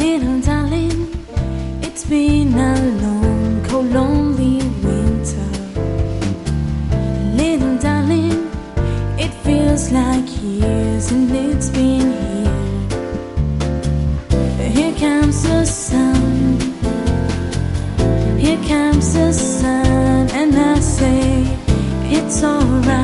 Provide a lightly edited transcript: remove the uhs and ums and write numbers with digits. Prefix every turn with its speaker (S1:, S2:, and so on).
S1: Little darling, it's been a long, cold, lonely winter. Little darling, it feels like years and it's been here. Here comes the sun, here comes the sun, and I say it's alright.